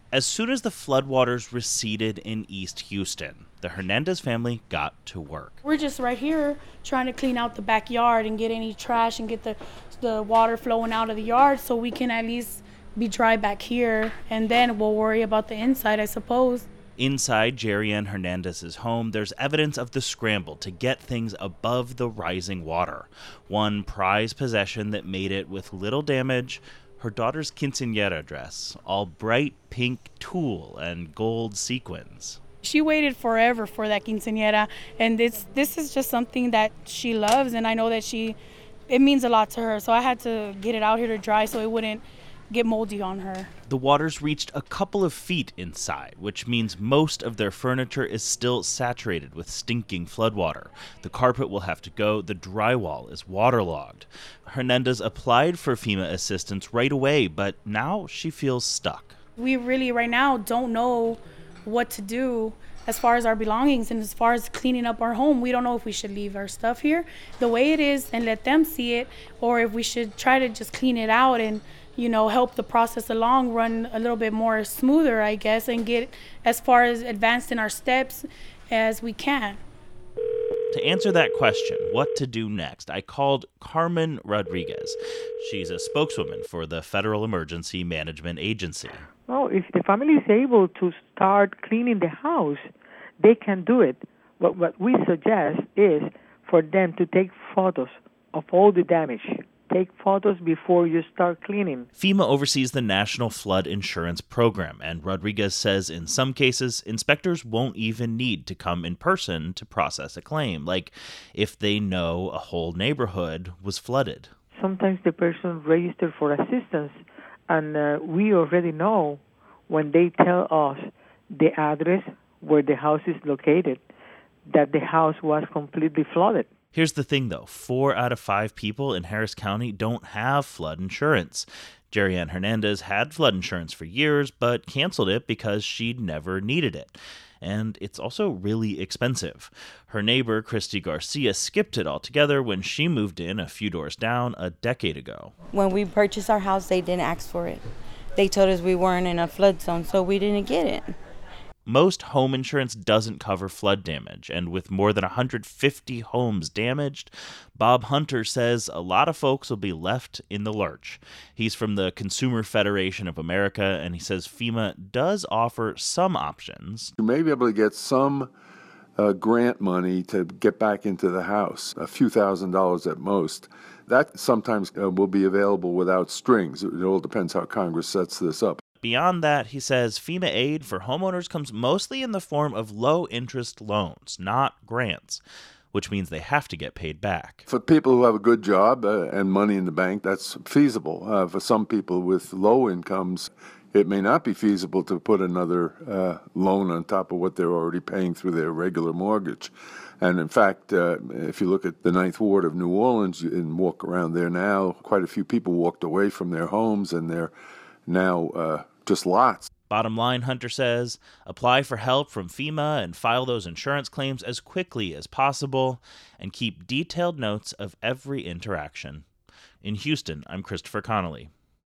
As soon as the floodwaters receded in East Houston, the Hernandez family got to work. We're just right here trying to clean out the backyard and get any trash and get the water flowing out of the yard so we can at least be dry back here, and then we'll worry about the inside, I suppose. Inside Jerry Ann Hernandez's home, there's evidence of the scramble to get things above the rising water. One prized possession that made it with little damage: her daughter's quinceañera dress, all bright pink tulle and gold sequins. She waited forever for that quinceañera, and this is just something that she loves, and I know that it means a lot to her, so I had to get it out here to dry so it wouldn't get moldy on her. The waters reached a couple of feet inside, which means most of their furniture is still saturated with stinking floodwater. The carpet will have to go. The drywall is waterlogged. Hernandez applied for FEMA assistance right away, but now she feels stuck. We really right now don't know what to do as far as our belongings and as far as cleaning up our home. We don't know if we should leave our stuff here the way it is and let them see it, or if we should try to just clean it out and help the process along run a little bit more smoother, I guess, and get as far as advanced in our steps as we can. To answer that question, what to do next, I called Carmen Rodriguez. She's a spokeswoman for the Federal Emergency Management Agency. Well, if the family is able to start cleaning the house, they can do it. But what we suggest is for them to take photos of all the damage. Take photos before you start cleaning. FEMA oversees the National Flood Insurance Program, and Rodriguez says in some cases, inspectors won't even need to come in person to process a claim, like if they know a whole neighborhood was flooded. Sometimes the person registers for assistance, and we already know when they tell us the address where the house is located, that the house was completely flooded. Here's the thing, though. 4 out of 5 people in Harris County don't have flood insurance. Jerry Ann Hernandez had flood insurance for years, but canceled it because she'd never needed it. And it's also really expensive. Her neighbor, Christy Garcia, skipped it altogether when she moved in a few doors down a decade ago. When we purchased our house, they didn't ask for it. They told us we weren't in a flood zone, so we didn't get it. Most home insurance doesn't cover flood damage, and with more than 150 homes damaged, Bob Hunter says a lot of folks will be left in the lurch. He's from the Consumer Federation of America, and he says FEMA does offer some options. You may be able to get some grant money to get back into the house, a few $1,000s at most. That sometimes will be available without strings. It all depends how Congress sets this up. Beyond that, he says FEMA aid for homeowners comes mostly in the form of low-interest loans, not grants, which means they have to get paid back. For people who have a good job and money in the bank, that's feasible. For some people with low incomes, it may not be feasible to put another loan on top of what they're already paying through their regular mortgage. And in fact, if you look at the Ninth Ward of New Orleans and walk around there now, quite a few people walked away from their homes, and they're now just lots. Bottom line, Hunter says, apply for help from FEMA and file those insurance claims as quickly as possible, and keep detailed notes of every interaction. In Houston, I'm Christopher Connolly.